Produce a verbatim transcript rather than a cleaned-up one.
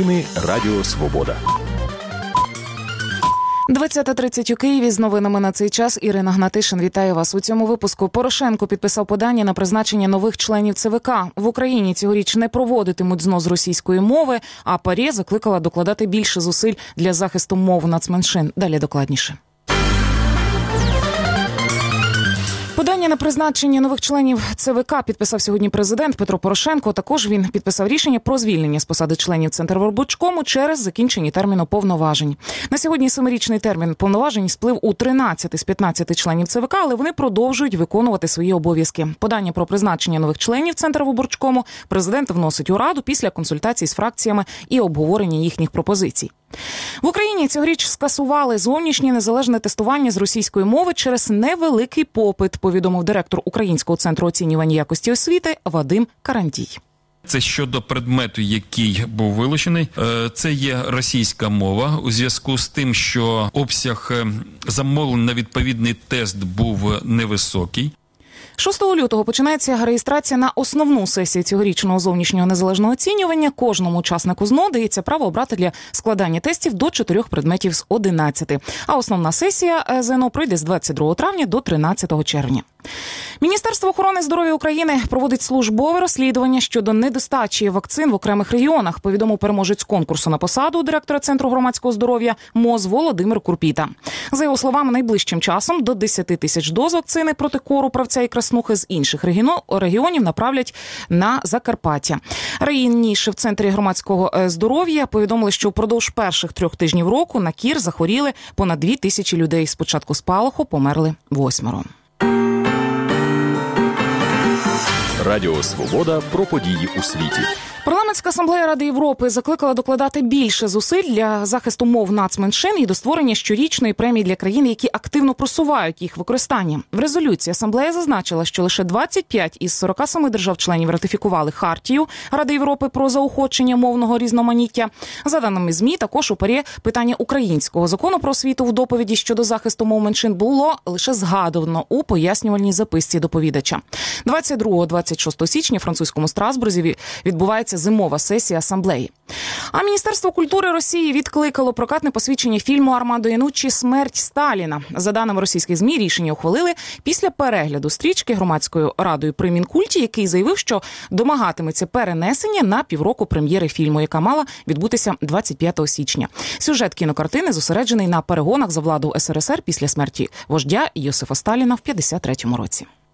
Новини Радіо Свобода. двадцята тридцять у Києві. З новинами на цей час Ірина Гнатишин. Вітаю вас. У цьому випуску. Порошенко підписав подання на призначення нових членів ЦВК. В Україні цьогоріч не проводитимуть знос російської мови, а ПАРЄ закликала докладати більше зусиль для захисту мов нацменшин. Далі докладніше. Подання на призначення нових членів ЦВК підписав сьогодні президент Петро Порошенко. Також він підписав рішення про звільнення з посади членів Центрвиборчкому через закінчення терміну повноважень. На сьогодні семирічний термін повноважень сплив у тринадцяти з п'ятнадцяти членів ЦВК, але вони продовжують виконувати свої обов'язки. Подання про призначення нових членів Центрвиборчкому президент вносить у Раду після консультацій з фракціями і обговорення їхніх пропозицій. В Україні цьогоріч скасували зовнішнє незалежне тестування з російської мови через невеликий попит, повідомив директор Українського центру оцінювання якості освіти Вадим Карандій. Це щодо предмету, який був вилучений. Це є російська мова. У зв'язку з тим, що обсяг замовлень на відповідний тест був невисокий. шостого лютого починається реєстрація на основну сесію цьогорічного зовнішнього незалежного оцінювання. Кожному учаснику ЗНО дається право обрати для складання тестів до чотирьох предметів з одинадцяти. А основна сесія ЗНО пройде з двадцять другого травня до тринадцятого червня. Міністерство охорони здоров'я України проводить службове розслідування щодо недостачі вакцин в окремих регіонах, повідомив переможець конкурсу на посаду директора Центру громадського здоров'я МОЗ Володимир Курпіта. За його словами, найближчим часом до десяти тисяч доз вакцини проти кору, правця і краснухи з інших регіонів направлять на Закарпаття. Раніше в Центрі громадського здоров'я повідомили, що впродовж перших трьох тижнів року на кір захворіли понад дві тисячі людей. З початку спалаху померли восьмеро. Радіо Свобода про події у світі. Парламентська асамблея Ради Європи закликала докладати більше зусиль для захисту мов нацменшин і до створення щорічної премії для країн, які активно просувають їх використання. В резолюції асамблея зазначила, що лише двадцять п'ять із сорока семи держав-членів ратифікували Хартію Ради Європи про заохочення мовного різноманіття. За даними ЗМІ, також у ПАРЄ питання українського закону про освіту в доповіді щодо захисту мов меншин було лише згадувано у пояснювальній записці доповідача. двадцять другого - двадцять шостого січня в французькому Страсбурзі відбувається зимова сесія асамблеї. А Міністерство культури Росії відкликало прокатне посвідчення фільму Армандо Януччі «Смерть Сталіна». За даними російських ЗМІ, рішення ухвалили після перегляду стрічки Громадською радою при Мінкульті, який заявив, що домагатиметься перенесення на півроку прем'єри фільму, яка мала відбутися двадцять п'ятого січня. Сюжет кінокартини зосереджений на перегонах за владу ес ер ес ер після смерті вождя Йосифа Сталіна в п'ятдесят третьому році.